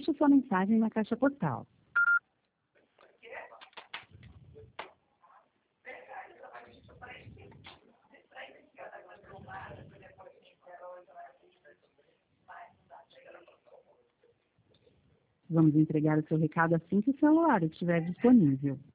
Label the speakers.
Speaker 1: deixe sua mensagem na caixa postal. Vamos entregar o seu recado assim que o celular estiver disponível.